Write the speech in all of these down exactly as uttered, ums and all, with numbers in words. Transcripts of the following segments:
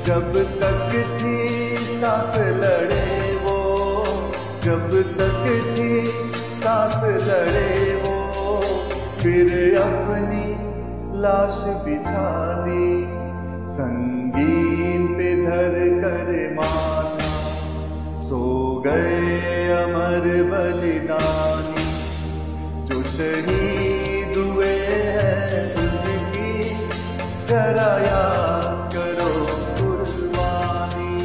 जब तक थी सांस लड़े वो, जब तक थी सांस लड़े वो, फिर अपनी लाश बिछा दी संगीन पे धर कर माथा। सो गए अमर बलिदानी जो शहीद हुए हैं उनकी, जरा याद करो कुर्बानी।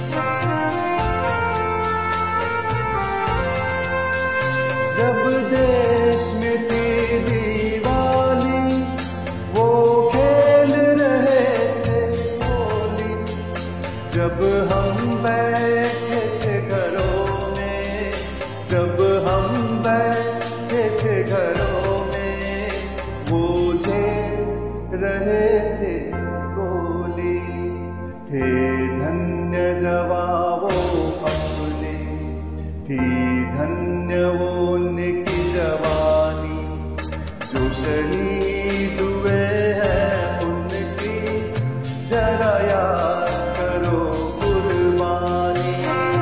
जब देश में थी दिवाली वो खेल रहे थे होली, जब हम बैठे थे घरों में, जब हम बैठे थे घरों में, वो झेल रहे थे गोली। थे धन्य जवान वो अपने, थी धन्य वो उनकी जवानी, जो शहीद हुए हैं उनकी, जरा याद करो कुर्बानी।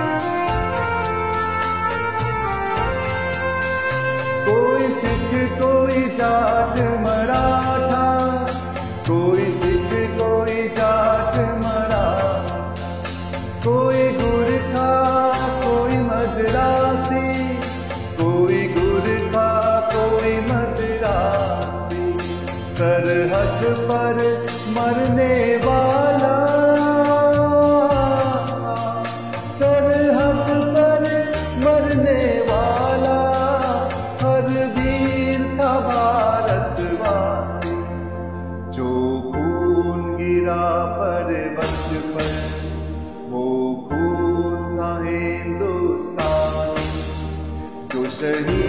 कोई सिख कोई जाट मराठा, कोई सिख कोई जाट मराठा, कोई गुरखा कोई मद्रासी, कोई गुरखा कोई मद्रासी, सरहद पर मरने वाला, सरहद पर मरने वाला, हर वीर था भारतवासी। जो खून गिरा पर्वत पर वो खून था हिंदुस्तानी, जो शहीद